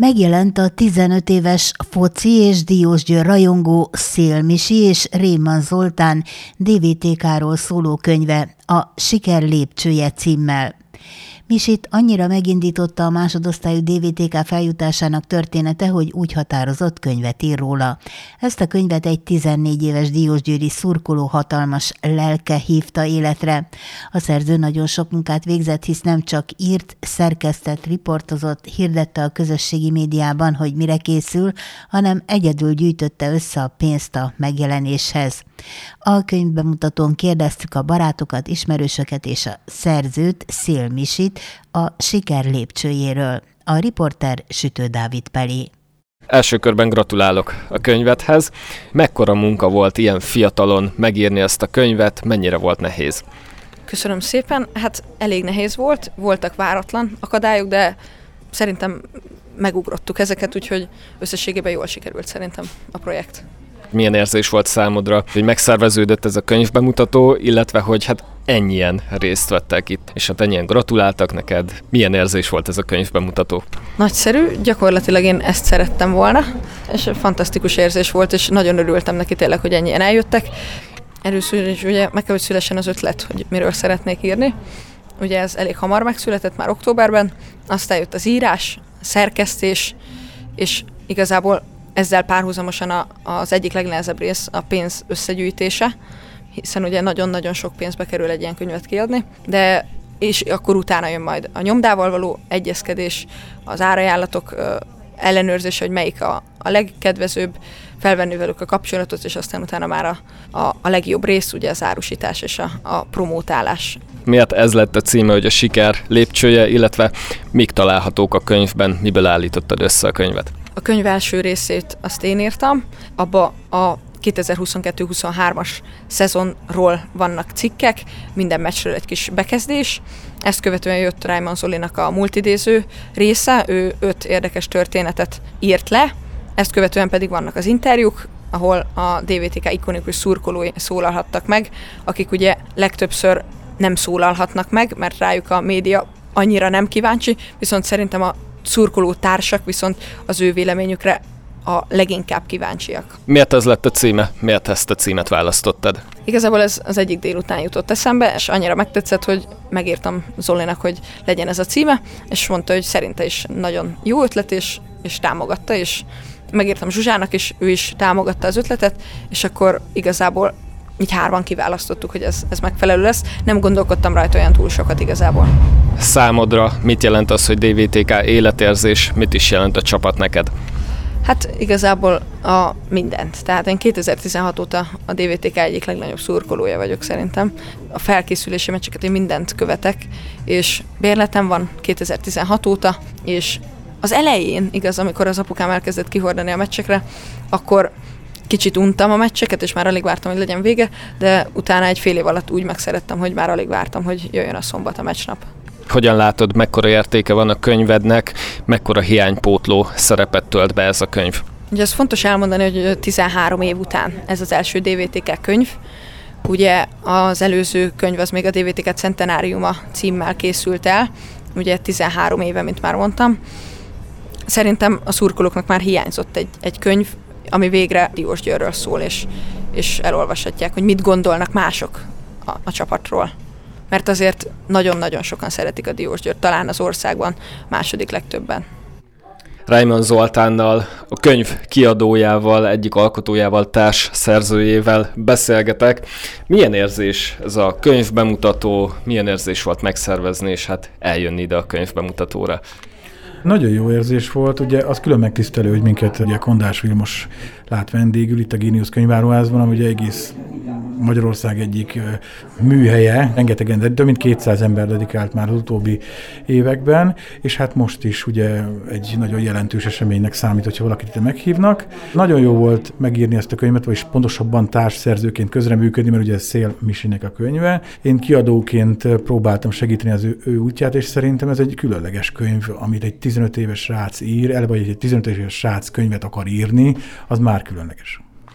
Megjelent a 15 éves foci és Diósgyőr rajongó Szél Misi és Réman Zoltán DVTK-ról szóló könyve, a Siker lépcsője címmel. Misit annyira megindította a másodosztályú DVTK feljutásának története, hogy úgy határozott könyvet ír róla. Ezt a könyvet egy 14 éves diósgyőri szurkoló hatalmas lelke hívta életre. A szerző nagyon sok munkát végzett, hisz nem csak írt, szerkesztett, riportozott, hirdette a közösségi médiában, hogy mire készül, hanem egyedül gyűjtötte össze a pénzt a megjelenéshez. A könyvbemutatón kérdeztük a barátokat, ismerősöket és a szerzőt, Szél Misit a Siker lépcsőjéről. A riporter Sütő Dávid Peli. Első körben gratulálok a könyvedhez. Mekkora munka volt ilyen fiatalon megírni ezt a könyvet, mennyire volt nehéz? Köszönöm szépen. Hát elég nehéz volt, voltak váratlan akadályok, de szerintem megugrottuk ezeket, úgyhogy összességében jól sikerült szerintem a projekt. Milyen érzés volt számodra, hogy megszerveződött ez a könyvbemutató, illetve hogy hát ennyien részt vettek itt, és hát ennyien gratuláltak neked. Milyen érzés volt ez a könyvbemutató? Nagyszerű, gyakorlatilag én ezt szerettem volna, és fantasztikus érzés volt, és nagyon örültem neki tényleg, hogy ennyien eljöttek. Először is ugye meg kell, hogy szülessen az ötlet, hogy miről szeretnék írni. Ugye ez elég hamar megszületett, már októberben, aztán jött az írás, a szerkesztés, és igazából ezzel párhuzamosan az egyik legnehezebb rész a pénz összegyűjtése, hiszen ugye nagyon-nagyon sok pénzbe kerül egy ilyen könyvet kiadni, de és akkor utána jön majd a nyomdával való egyezkedés, az árajánlatok ellenőrzése, hogy melyik a legkedvezőbb, felvenni velük a kapcsolatot, és aztán utána már a legjobb rész, ugye az árusítás és a promótálás. Miért ez lett a címe, hogy a Siker lépcsője, illetve mik találhatók a könyvben, miből állítottad össze a könyvet? A könyv első részét azt én írtam, abba a 2022-23-as szezonról vannak cikkek, minden meccsről egy kis bekezdés. Ezt követően jött Réman Zolinak a multidéző része, ő 5 érdekes történetet írt le, ezt követően pedig vannak az interjúk, ahol a DVTK ikonikus szurkolói szólalhattak meg, akik ugye legtöbbször nem szólalhatnak meg, mert rájuk a média annyira nem kíváncsi, viszont szerintem a szurkoló társak viszont az ő véleményükre a leginkább kíváncsiak. Miért ez lett a címe? Miért ezt a címet választottad? Igazából ez az egyik délután jutott eszembe, és annyira megtetszett, hogy megírtam Zolinak, hogy legyen ez a címe, és mondta, hogy szerinte is nagyon jó ötlet, és támogatta, és megírtam Zsuzsának, és ő is támogatta az ötletet, és akkor igazából így 3 kiválasztottuk, hogy ez megfelelő lesz. Nem gondolkodtam rajta olyan túl sokat igazából. Számodra mit jelent az, hogy DVTK életérzés, mit is jelent a csapat neked? Hát igazából a mindent. Tehát én 2016 óta a DVTK egyik legnagyobb szurkolója vagyok szerintem. A felkészülési meccseket én mindent követek, és bérletem van 2016 óta, és az elején, igaz, amikor az apukám elkezdett kihordani a meccsekre, akkor kicsit untam a meccseket, és már alig vártam, hogy legyen vége, de utána egy fél év alatt úgy megszerettem, hogy már alig vártam, hogy jöjjön a szombat, a meccsnap. Hogyan látod, mekkora értéke van a könyvednek, mekkora hiánypótló szerepet tölt be ez a könyv? Ugye ez fontos elmondani, hogy 13 év után ez az első DVTK könyv. Ugye az előző könyv az még a DVTK Centenáriuma címmel készült el, ugye 13 éve, mint már mondtam. Szerintem a szurkolóknak már hiányzott egy könyv, ami végre Diósgyőrről szól, és elolvashatják, hogy mit gondolnak mások a csapatról. Mert azért nagyon-nagyon sokan szeretik a Diósgyőrt, talán az országban második legtöbben. Réman Zoltánnal, a könyv kiadójával, egyik alkotójával, társ szerzőjével beszélgetek. Milyen érzés ez a könyvbemutató, milyen érzés volt megszervezni, és hát eljönni ide a könyvbemutatóra? Nagyon jó érzés volt, ugye az külön megtisztelő, hogy minket ugye Kondás Vilmos lát vendégül itt a Géniusz könyvárházban, ami ugye egész Magyarország egyik műhelye, rengetegen, de több mint 200 ember dedikált már az utóbbi években, és hát most is ugye egy nagyon jelentős eseménynek számít, hogyha valakit ide meghívnak. Nagyon jó volt megírni ezt a könyvet, vagyis pontosabban társszerzőként közreműködni, mert ugye ez Szél Misinek a könyve. Én kiadóként próbáltam segíteni az ő útját, és szerintem ez egy különleges könyv, amit egy 15 éves srác ír, vagy egy 15 éves srác könyvet akar írni, az már különleges.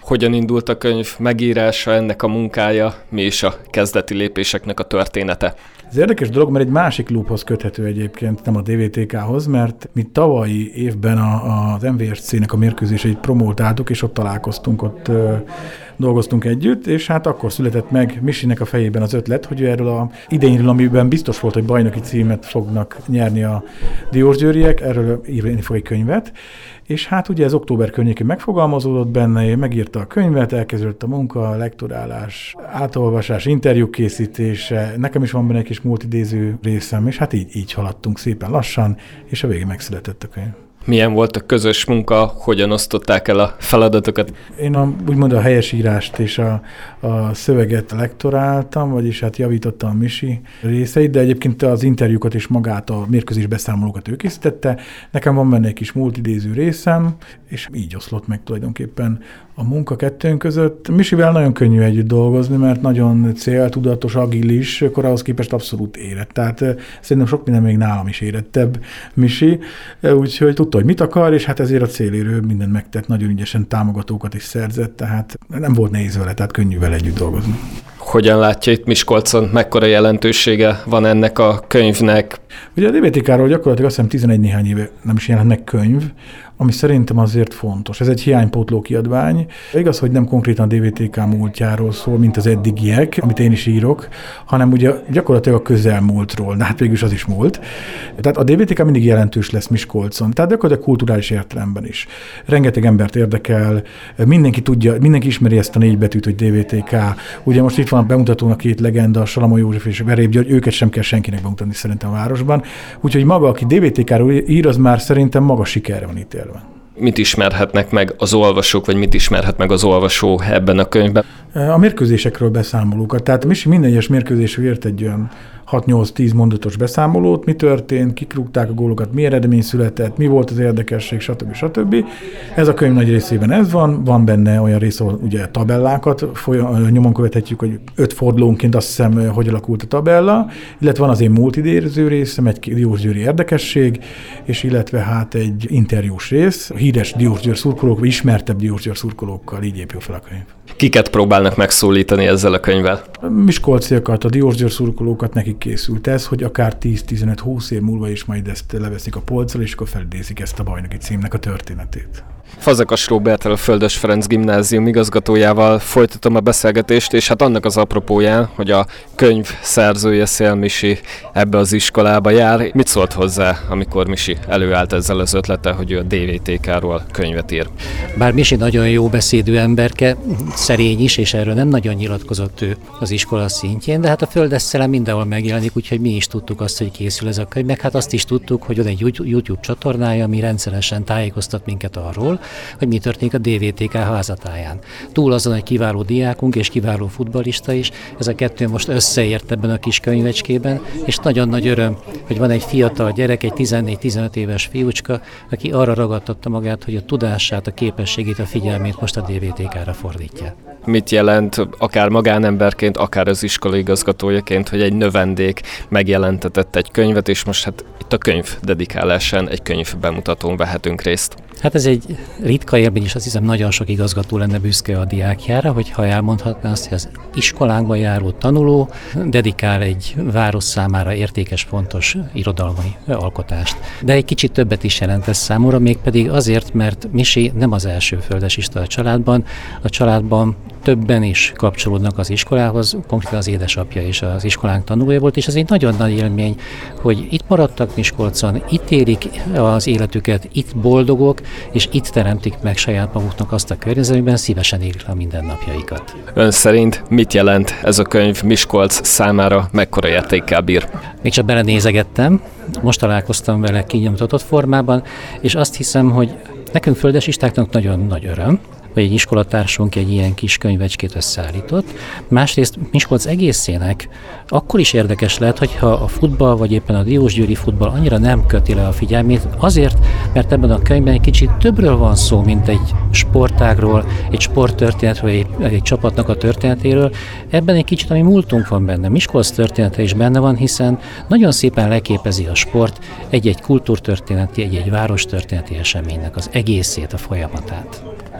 Hogyan indult a könyv megírása, ennek a munkája, mi is a kezdeti lépéseknek a története? Ez érdekes dolog, mert egy másik klubhoz köthető egyébként, nem a DVTK-hoz, mert mi tavalyi évben az MVSC-nek a mérkőzéseit promotáltuk, és ott találkoztunk, ott dolgoztunk együtt, és hát akkor született meg Misinek a fejében az ötlet, hogy erről a idényről, amiben biztos volt, hogy bajnoki címet fognak nyerni a diósgyőriek, erről írni fog egy könyvet, és hát ugye ez október környékén megfogalmazódott benne, megírta a könyvet, elkezdődött a munka, a lektorálás, átolvasás, interjúk készítése, nekem is van benne egy kis multidéző részem, és hát így haladtunk szépen lassan, és a végén megszületett a könyv. Milyen volt a közös munka, hogyan osztották el a feladatokat? Én úgymond a helyesírást és a szöveget lektoráltam, vagyis hát javítottam a Misi részeit, de egyébként az interjúkat és magát a mérkőzés beszámolókat ő készítette. Nekem van benne egy kis multidéző részem, és így oszlott meg tulajdonképpen a munka kettőnk között. Misivel nagyon könnyű együtt dolgozni, mert nagyon céltudatos, agilis, korához képest abszolút érett. Tehát szerintem sok minden még nálam is érettebb Misi, úgyhogy tudta, hogy mit akar, és hát ezért a célérő mindent megtett, nagyon ügyesen támogatókat is szerzett, tehát nem volt nehéz vele, tehát könnyű vele együtt dolgozni. Hogyan látja itt Miskolcon, mekkora jelentősége van ennek a könyvnek? Ugye a DVTK-ról gyakorlatilag azt hiszem 11 néhány éve nem is jelent meg könyv, ami szerintem azért fontos. Ez egy hiánypótló kiadvány. Igaz, hogy nem konkrétan a DVTK múltjáról szól, mint az eddigiek, amit én is írok, hanem ugye gyakorlatilag a közelmúltról, de hát végülis az is múlt. Tehát a DVTK mindig jelentős lesz Miskolcon, tehát gyakorlatilag kulturális értelemben is. Rengeteg embert érdekel, mindenki tudja, mindenki ismeri ezt a 4 betűt, hogy DVTK. Ugye most itt van a bemutatónak 2 legenda, Salamon József és Veréb György, őket sem kell senkinek bemutatni szerintem a városban. Úgyhogy maga, aki DVTK-ról ír, az már szerintem maga sikerre van ítélve. Mit ismerhetnek meg az olvasók, vagy mit ismerhet meg az olvasó ebben a könyvben? A mérkőzésekről beszámolókat. Tehát Misi minden egyes mérkőzésről írt egy olyan 6-8-10 mondatos beszámolót, mi történt, kik rúgták a gólokat, mi eredmény született, mi volt az érdekesség, stb. Ez a könyv nagy részében ez van benne olyan rész, ahol ugye tabellákat nyomon követhetjük, hogy 5 fordulónként azt hiszem, hogy alakult a tabella, illetve van az én multidéző részem, egy diósgyőri érdekesség, és illetve hát egy interjús rész, híres Diósgyőr szurkolók, vagy ismertebb Diósgyőr szurkolókkal, így épül fel a könyv. Kiket próbálnak megszólítani ezzel a könyvvel? Miskolciakat, a Diósgyőr szurkolókat, nekik készült ez, hogy akár 10-15-20 év múlva is majd ezt leveszik a polcról, és akkor felidézik ezt a bajnoki címnek a történetét. Fazekas Róberttel, a Földes Ferenc Gimnázium igazgatójával folytatom a beszélgetést, és hát annak az apropóján, hogy a könyv szerzője, Szél Misi ebbe az iskolába jár. Mit szólt hozzá, amikor Misi előállt ezzel az ötlettel, hogy ő a DVTK-ról könyvet ír? Bár Misi nagyon jó beszédű emberke, szerény is, és erről nem nagyon nyilatkozott ő az iskola szintjén, de hát a Földes Szellem mindenhol megjelenik, úgyhogy mi is tudtuk azt, hogy készül ez a könyv, meg hát azt is tudtuk, hogy van egy YouTube csatornája, ami rendszeresen tájékoztat minket arról, hogy mi történik a DVTK házatáján. Túl azon, hogy kiváló diákunk és kiváló futballista is, ez a kettő most összeért ebben a kis könyvecskében, és nagyon nagy öröm, hogy van egy fiatal gyerek, egy 14-15 éves fiúcska, aki arra ragadtatta magát, hogy a tudását, a képességét, a figyelmét most a DVTK-ra fordítja. Mit jelent akár magánemberként, akár az iskola igazgatójaként, hogy egy növendék megjelentetett egy könyvet, és most hát itt a könyv dedikálásán, egy könyv bemutatón vehetünk részt? Hát ez egy ritka élmény, és azt hiszem nagyon sok igazgató lenne büszke a diákjára, hogyha elmondhatná azt, hogy az iskolánkba járó tanuló dedikál egy város számára értékes, fontos irodalmi alkotást. De egy kicsit többet is jelent ez számomra, mégpedig azért, mert Misi nem az első földesista a családban. A családban többen is kapcsolódnak az iskolához, konkrétan az édesapja is az iskolánk tanulója volt, és ez egy nagyon nagy élmény, hogy itt maradtak Miskolcon, itt élik az életüket, itt boldogok, és itt teremtik meg saját maguknak azt a környezetben, szívesen élik a mindennapjaikat. Ön szerint mit jelent ez a könyv Miskolc számára, mekkora értékkel bír? Még csak belenézegettem, most találkoztam vele kinyomtatott formában, és azt hiszem, hogy nekünk földesistáknak nagyon nagy öröm, hogy egy iskolatársunk egy ilyen kis könyvecskét összeállított. Másrészt Miskolc egészének akkor is érdekes lehet, hogyha a futball, vagy éppen a diósgyőri futball annyira nem köti le a figyelmét, azért, mert ebben a könyvben egy kicsit többről van szó, mint egy sportágról, egy sporttörténetről, egy csapatnak a történetéről. Ebben egy kicsit, ami múltunk van benne. Miskolc története is benne van, hiszen nagyon szépen leképezi a sport egy-egy kultúrtörténeti, egy-egy várostörténeti eseménynek az egészét, a folyamatát. Salamon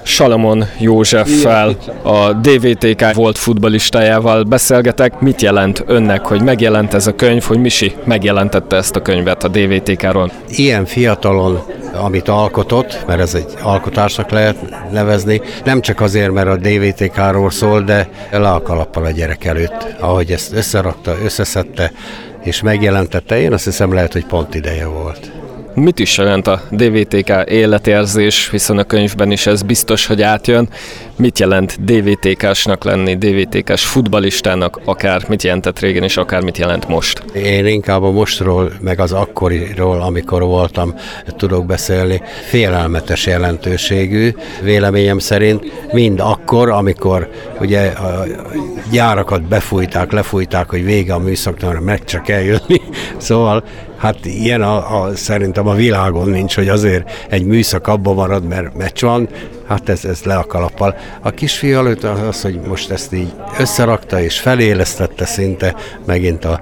Nyomon Józseffel, a DVTK volt futballistájával beszélgetek. Mit jelent önnek, hogy megjelent ez a könyv, hogy Misi megjelentette ezt a könyvet a DVTK-ról? Ilyen fiatalon, amit alkotott, mert ez egy alkotásnak lehet nevezni, nem csak azért, mert a DVTK-ról szól, de le a kalappal a gyerek előtt, ahogy ezt összerakta, összeszedte és megjelentette, én azt hiszem lehet, hogy pont ideje volt. Mit is jelent a DVTK életérzés, hiszen a könyvben is ez biztos, hogy átjön. Mit jelent DVTK-snak lenni, DVTK-s futballistának, akár mit jelentett régen, és akár mit jelent most? Én inkább a mostról, meg az akkoriról, amikor voltam, tudok beszélni. Félelmetes jelentőségű, véleményem szerint, mind akkor, amikor ugye a gyárakat befújták, lefújták, hogy vége a műszaknak, meg csak eljönni. Szóval hát ilyen szerintem a világon nincs, hogy azért egy műszak abban marad, mert meccs van, hát ez le a kalappal. A kisfiú előtt az, hogy most ezt így összerakta és felélesztette szinte megint a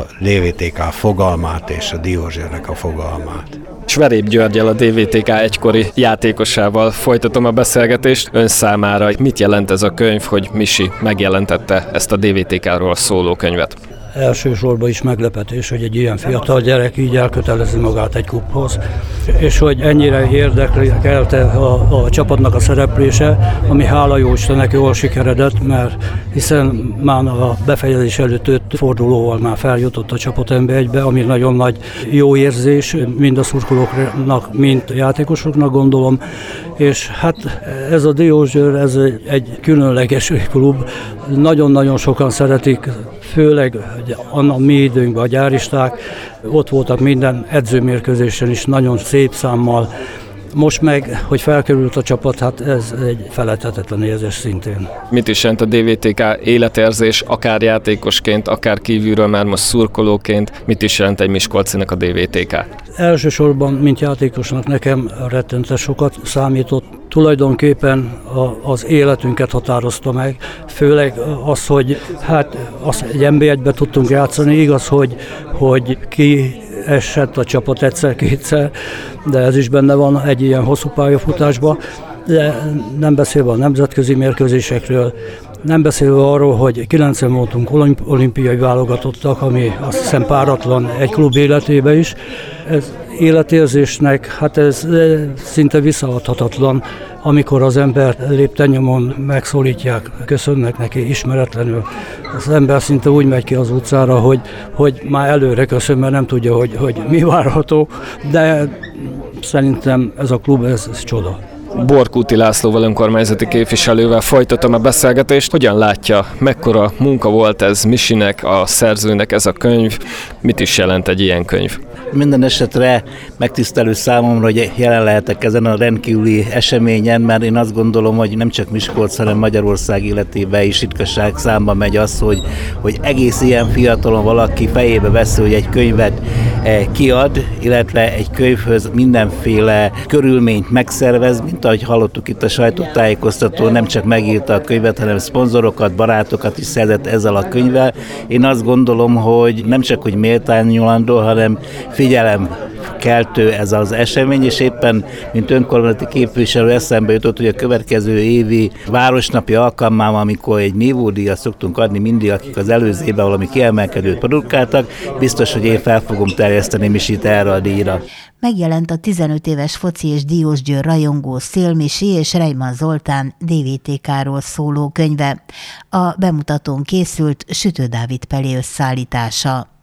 DVTK fogalmát és a Diósgyőrnek a fogalmát. Sveréb Györggyel, a DVTK egykori játékosával folytatom a beszélgetést. Ön számára mit jelent ez a könyv, hogy Misi megjelentette ezt a DVTK-ról szóló könyvet? Elsősorban is meglepetés, hogy egy ilyen fiatal gyerek így elkötelezi magát egy klubhoz, és hogy ennyire érdekelte a csapatnak a szereplése, ami hála jó Istennek jól sikeredett, mert hiszen már a befejezés előtt 5 fordulóval már feljutott a csapat NB1-be, ami nagyon nagy jó érzés, mind a szurkolóknak, mind a játékosoknak gondolom, és hát ez a Diósgyőr, ez egy különleges klub, nagyon-nagyon sokan szeretik, főleg a mi időnkben a gyáristák, ott voltak minden edzőmérkőzésen is nagyon szép számmal. Most meg, hogy felkerült a csapat, hát ez egy feledhetetlen érzés szintén. Mit is jelent a DVTK életérzés, akár játékosként, akár kívülről, már most szurkolóként? Mit is jelent egy miskolcinak a DVTK? Elsősorban, mint játékosnak nekem rettentően sokat számított. Tulajdonképpen az életünket határozta meg, főleg az, hogy hát egy NB1-be tudtunk játszani, igaz, hogy ki esett a csapat egyszer-kétszer, de ez is benne van egy ilyen hosszú pályafutásban, de nem beszélve a nemzetközi mérkőzésekről, nem beszélve arról, hogy 9-en voltunk olimpiai válogatottak, ami azt hiszem páratlan egy klub életébe is. Ez életérzésnek, hát ez szinte visszaadhatatlan, amikor az ember lépten-nyomon megszólítják, köszönnek neki ismeretlenül. Az ember szinte úgy megy ki az utcára, hogy már előre köszön, mert nem tudja, hogy mi várható, de szerintem ez a klub, ez csoda. Borkúti Lászlóval, önkormányzati képviselővel folytatom a beszélgetést. Hogyan látja, mekkora munka volt ez Misinek, a szerzőnek ez a könyv? Mit is jelent egy ilyen könyv? Minden esetre megtisztelő számomra, hogy jelen lehetek ezen a rendkívüli eseményen, mert én azt gondolom, hogy nem csak Miskolc, hanem Magyarország életében is ritkaság számba megy az, hogy egész ilyen fiatalon valaki fejébe veszi, hogy egy könyvet kiad, illetve egy könyvhöz mindenféle körülményt megszervez, mint ahogy hallottuk itt a sajtótájékoztatón, nem csak megírta a könyvet, hanem szponzorokat, barátokat is szerzett ezzel a könyvvel. Én azt gondolom, hogy nem csak hogy méltányolandó, hanem figyelemkeltő ez az esemény, és éppen, mint önkormányzati képviselő eszembe jutott, hogy a következő évi városnapi alkalmával, amikor egy nívódíjat szoktunk adni mindig, akik az előző évben valami kiemelkedőt produkáltak, biztos, hogy én fel fogom terjeszteni Misit erre a díjra. Megjelent a 15 éves foci és Diósgyőr rajongó Szél Misi és Reimann Zoltán DVTK-ról szóló könyve. A bemutatón készült Sütő Dávid Pelé összeállítása.